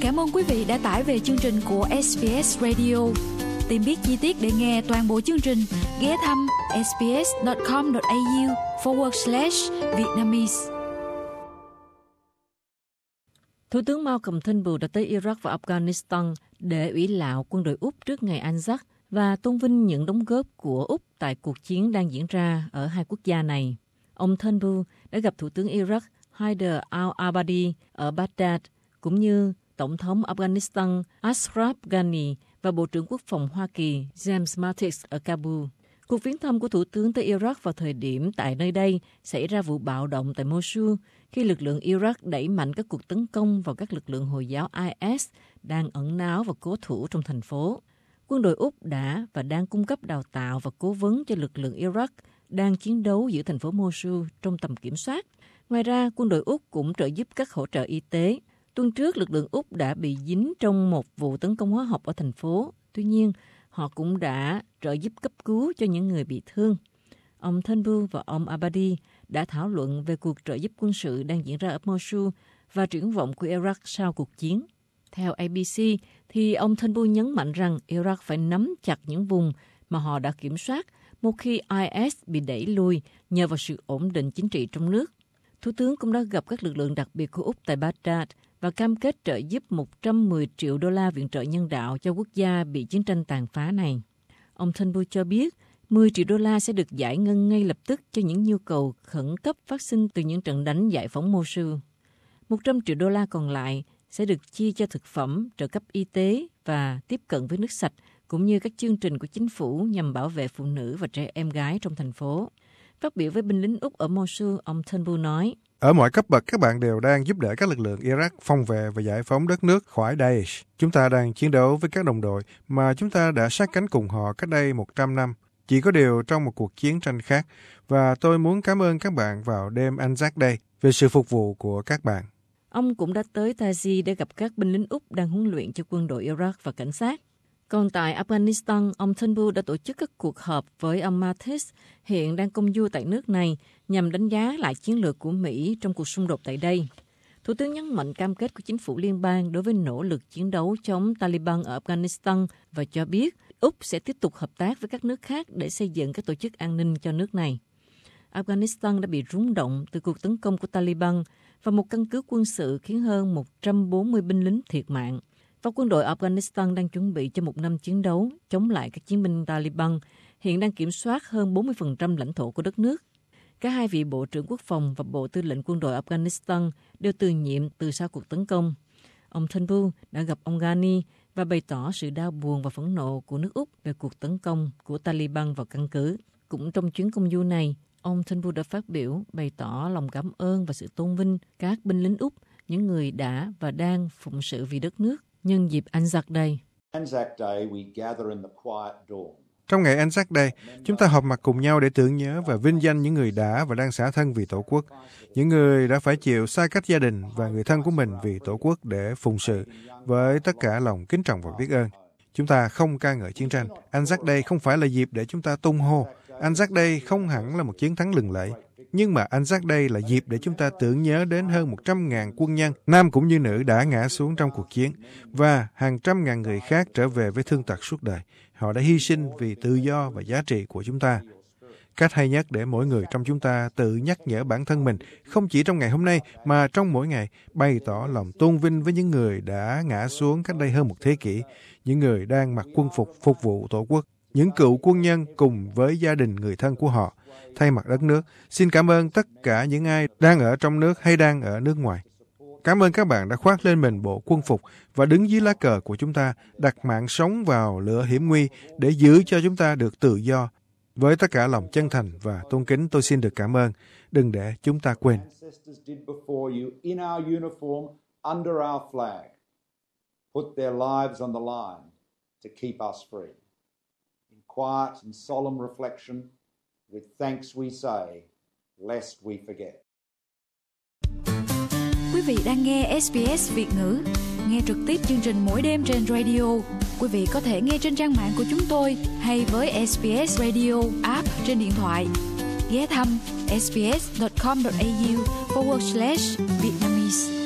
Cảm ơn quý vị đã tải về chương trình của SBS Radio. Tìm biết chi tiết để nghe toàn bộ chương trình, ghé thăm sbs.com.au/Vietnamese. Thủ tướng Malcolm Turnbull đã tới Iraq và Afghanistan để ủy lạo quân đội Úc trước ngày Anzac và tôn vinh những đóng góp của Úc tại cuộc chiến đang diễn ra ở hai quốc gia này. Ông Turnbull đã gặp Thủ tướng Iraq Haider al-Abadi ở Baghdad, cũng như Tổng thống Afghanistan Ashraf Ghani và Bộ trưởng Quốc phòng Hoa Kỳ James Mattis ở Kabul. Cuộc viếng thăm của Thủ tướng tới Iraq vào thời điểm tại nơi đây xảy ra vụ bạo động tại Mosul khi lực lượng Iraq đẩy mạnh các cuộc tấn công vào các lực lượng Hồi giáo IS đang ẩn náu và cố thủ trong thành phố. Quân đội Úc đã và đang cung cấp đào tạo và cố vấn cho lực lượng Iraq đang chiến đấu giữ thành phố Mosul trong tầm kiểm soát. Ngoài ra, quân đội Úc cũng trợ giúp các hỗ trợ y tế. Tuần trước, lực lượng Úc đã bị dính trong một vụ tấn công hóa học ở thành phố. Tuy nhiên, họ cũng đã trợ giúp cấp cứu cho những người bị thương. Ông Turnbull và ông Abadi đã thảo luận về cuộc trợ giúp quân sự đang diễn ra ở Mosul và triển vọng của Iraq sau cuộc chiến. Theo ABC, thì ông Turnbull nhấn mạnh rằng Iraq phải nắm chặt những vùng mà họ đã kiểm soát một khi IS bị đẩy lui nhờ vào sự ổn định chính trị trong nước. Thủ tướng cũng đã gặp các lực lượng đặc biệt của Úc tại Baghdad và cam kết trợ giúp 110 triệu đô la viện trợ nhân đạo cho quốc gia bị chiến tranh tàn phá này. Ông Turnbull cho biết 10 triệu đô la sẽ được giải ngân ngay lập tức cho những nhu cầu khẩn cấp phát sinh từ những trận đánh giải phóng Mosul. 100 triệu đô la còn lại sẽ được chi cho thực phẩm, trợ cấp y tế và tiếp cận với nước sạch, cũng như các chương trình của chính phủ nhằm bảo vệ phụ nữ và trẻ em gái trong thành phố. Phát biểu với binh lính Úc ở Mosul, ông Turnbull nói: Ở mọi cấp bậc, các bạn đều đang giúp đỡ các lực lượng Iraq phòng vệ và giải phóng đất nước khỏi Daesh. Chúng ta đang chiến đấu với các đồng đội mà chúng ta đã sát cánh cùng họ cách đây 100 năm. Chỉ có điều trong một cuộc chiến tranh khác, và tôi muốn cảm ơn các bạn vào đêm Anzac Day về sự phục vụ của các bạn. Ông cũng đã tới Tazi để gặp các binh lính Úc đang huấn luyện cho quân đội Iraq và cảnh sát. Còn tại Afghanistan, ông Turnbull đã tổ chức các cuộc họp với ông Mattis, hiện đang công du tại nước này, nhằm đánh giá lại chiến lược của Mỹ trong cuộc xung đột tại đây. Thủ tướng nhấn mạnh cam kết của chính phủ liên bang đối với nỗ lực chiến đấu chống Taliban ở Afghanistan và cho biết Úc sẽ tiếp tục hợp tác với các nước khác để xây dựng các tổ chức an ninh cho nước này. Afghanistan đã bị rúng động từ cuộc tấn công của Taliban và một căn cứ quân sự khiến hơn 140 binh lính thiệt mạng. Và quân đội Afghanistan đang chuẩn bị cho một năm chiến đấu chống lại các chiến binh Taliban, hiện đang kiểm soát hơn 40% lãnh thổ của đất nước. Cả hai vị Bộ trưởng Quốc phòng và Bộ Tư lệnh quân đội Afghanistan đều từ nhiệm từ sau cuộc tấn công. Ông Turnbull đã gặp ông Ghani và bày tỏ sự đau buồn và phẫn nộ của nước Úc về cuộc tấn công của Taliban vào căn cứ. Cũng trong chuyến công du này, ông Turnbull đã phát biểu bày tỏ lòng cảm ơn và sự tôn vinh các binh lính Úc, những người đã và đang phụng sự vì đất nước nhân dịp Anzac Day. Trong ngày Anzac Day, chúng ta họp mặt cùng nhau để tưởng nhớ và vinh danh những người đã và đang xả thân vì Tổ quốc, những người đã phải chịu xa cách gia đình và người thân của mình vì Tổ quốc để phụng sự với tất cả lòng kính trọng và biết ơn. Chúng ta không ca ngợi chiến tranh. Anzac Day không phải là dịp để chúng ta tung hô. Anzac Day không hẳn là một chiến thắng lừng lẫy. Nhưng mà Anzac Day là dịp để chúng ta tưởng nhớ đến hơn 100.000 quân nhân, nam cũng như nữ đã ngã xuống trong cuộc chiến, và hàng trăm ngàn người khác trở về với thương tật suốt đời. Họ đã hy sinh vì tự do và giá trị của chúng ta. Cách hay nhất để mỗi người trong chúng ta tự nhắc nhở bản thân mình, không chỉ trong ngày hôm nay mà trong mỗi ngày, bày tỏ lòng tôn vinh với những người đã ngã xuống cách đây hơn một thế kỷ, những người đang mặc quân phục phục vụ Tổ quốc, những cựu quân nhân cùng với gia đình người thân của họ. Thay mặt đất nước, xin cảm ơn tất cả những ai đang ở trong nước hay đang ở nước ngoài. Cảm ơn các bạn đã khoác lên mình bộ quân phục và đứng dưới lá cờ của chúng ta, đặt mạng sống vào lửa hiểm nguy để giữ cho chúng ta được tự do. Với tất cả lòng chân thành và tôn kính, tôi xin được cảm ơn. Đừng để chúng ta quên. Quiet and solemn reflection, with thanks we say, lest we forget. Quý vị đang nghe SBS Việt ngữ. Nghe trực tiếp chương trình mỗi đêm trên radio. Quý vị có thể nghe trên trang mạng của chúng tôi hay với SBS Radio app trên điện thoại. Ghé thăm sbs.com.au/Vietnamese.